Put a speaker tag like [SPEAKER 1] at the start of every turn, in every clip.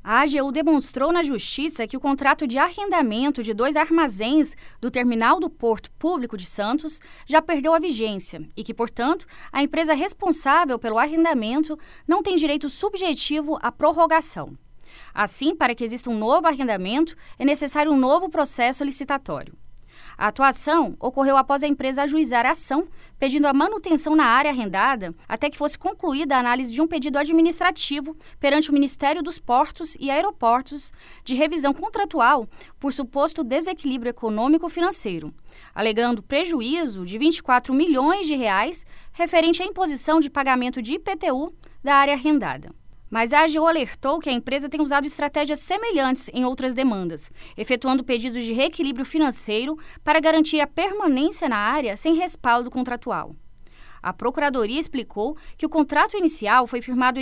[SPEAKER 1] A AGU demonstrou na Justiça que o contrato de arrendamento de 2 armazéns do terminal do Porto Público de Santos já perdeu a vigência e que, portanto, a empresa responsável pelo arrendamento não tem direito subjetivo à prorrogação. Assim, para que exista um novo arrendamento, é necessário um novo processo licitatório. A atuação ocorreu após a empresa ajuizar a ação, pedindo a manutenção na área arrendada até que fosse concluída a análise de um pedido administrativo perante o Ministério dos Portos e Aeroportos de revisão contratual por suposto desequilíbrio econômico-financeiro, alegando prejuízo de R$ 24 milhões referente à imposição de pagamento de IPTU da área arrendada. Mas a AGU alertou que a empresa tem usado estratégias semelhantes em outras demandas, efetuando pedidos de reequilíbrio financeiro para garantir a permanência na área sem respaldo contratual. A Procuradoria explicou que o contrato inicial foi firmado em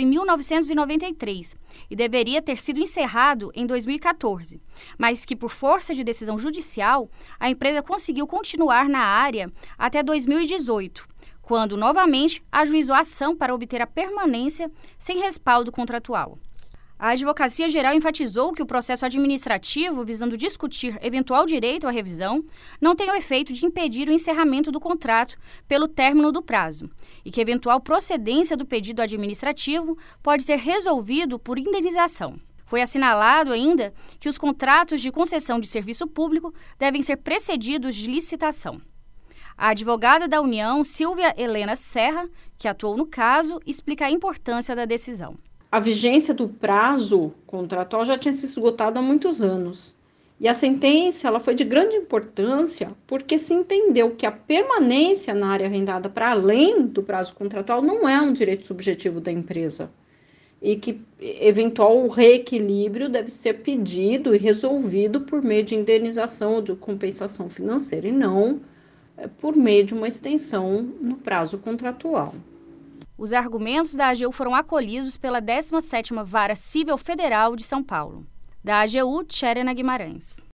[SPEAKER 1] 1993 e deveria ter sido encerrado em 2014, mas que, por força de decisão judicial, a empresa conseguiu continuar na área até 2018, quando, novamente, ajuizou a ação para obter a permanência sem respaldo contratual. A Advocacia Geral enfatizou que o processo administrativo visando discutir eventual direito à revisão não tem o efeito de impedir o encerramento do contrato pelo término do prazo e que eventual procedência do pedido administrativo pode ser resolvido por indenização. Foi assinalado ainda que os contratos de concessão de serviço público devem ser precedidos de licitação. A advogada da União, Silvia Helena Serra, que atuou no caso, explica a importância da decisão.
[SPEAKER 2] A vigência do prazo contratual já tinha se esgotado há muitos anos. E a sentença ela foi de grande importância porque se entendeu que a permanência na área arrendada para além do prazo contratual não é um direito subjetivo da empresa. E que eventual reequilíbrio deve ser pedido e resolvido por meio de indenização ou de compensação financeira e não por meio de uma extensão no prazo contratual.
[SPEAKER 1] Os argumentos da AGU foram acolhidos pela 17ª Vara Civil Federal de São Paulo. Da AGU, Tcherena Guimarães.